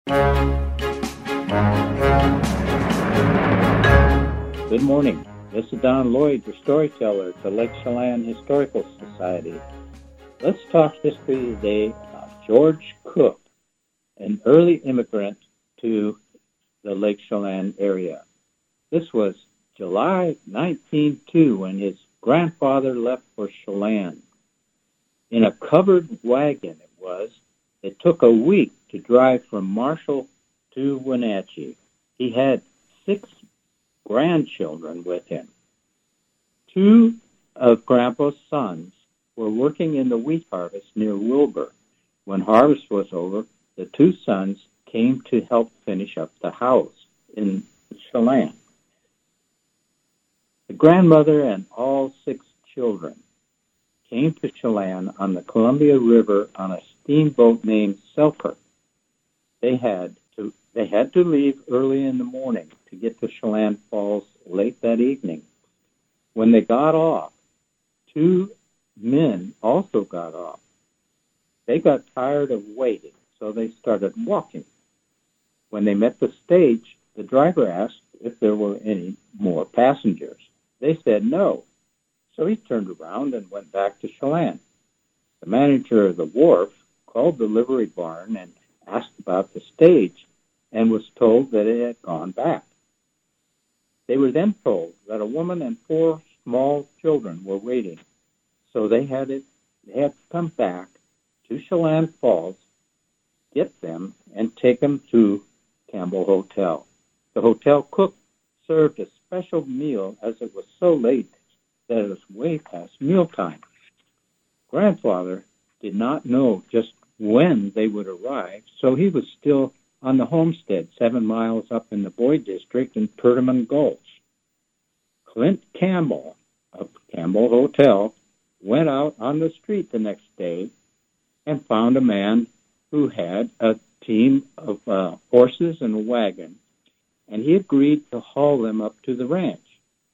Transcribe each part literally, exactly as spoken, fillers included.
Good morning. This is Don Lloyd, your storyteller to Lake Chelan Historical Society. Let's talk history today about George Cook, an early immigrant to the Lake Chelan area. This was July nineteen oh two when his grandfather left for Chelan. In a covered wagon it was. It took a week to drive from Marshall to Wenatchee. He had six grandchildren with him. Two of Grandpa's sons were working in the wheat harvest near Wilbur. When harvest was over, the two sons came to help finish up the house in Chelan. The grandmother and all six children came to Chelan on the Columbia River on a steamboat named Selkirk. They had to they had to leave early in the morning to get to Chelan Falls late that evening. When they got off, two men also got off. They got tired of waiting, so they started walking. When they met the stage, the driver asked if there were any more passengers. They said no, so he turned around and went back to Chelan. The manager of the wharf called the livery barn and asked about the stage and was told that it had gone back. They were then told that a woman and four small children were waiting, so they had it, they had to come back to Chelan Falls, get them, and take them to Campbell Hotel. The hotel cook served a special meal as it was so late that it was way past mealtime. Grandfather did not know just when they would arrive, so he was still on the homestead seven miles up in the Boyd district in Perdaman Gulch. Clint Campbell of Campbell Hotel went out on the street the next day and found a man who had a team of uh, horses and a wagon, and he agreed to haul them up to the ranch.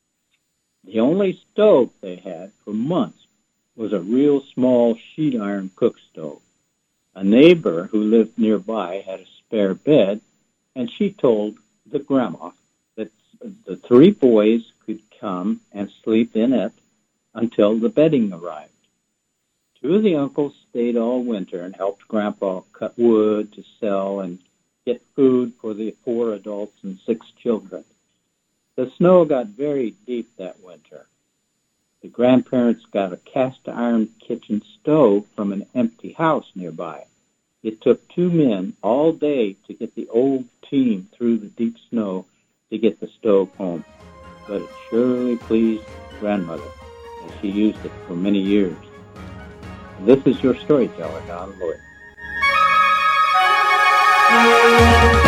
The only stove they had for months was a real small sheet iron cook stove. A neighbor who lived nearby had a spare bed, and she told the grandma that the three boys could come and sleep in it until the bedding arrived. Two of the uncles stayed all winter and helped Grandpa cut wood to sell and get food for the four adults and six children. The snow got very deep that winter. The grandparents got a cast-iron kitchen stove from an empty house nearby. It took two men all day to get the old team through the deep snow to get the stove home, but it surely pleased grandmother, and she used it for many years. And this is your storyteller, Don Lloyd.